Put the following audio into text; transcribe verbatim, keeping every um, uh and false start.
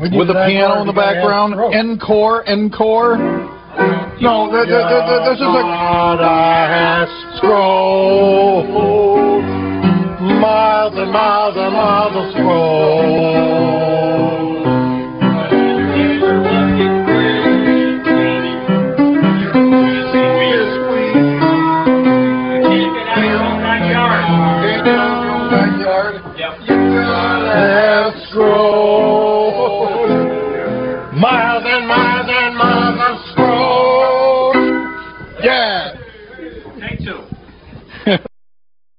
with a piano in the background. Encore, encore. No, th th th th this is a scroll. Miles and miles and miles of scroll. Miles and miles and miles of scroll. Yeah.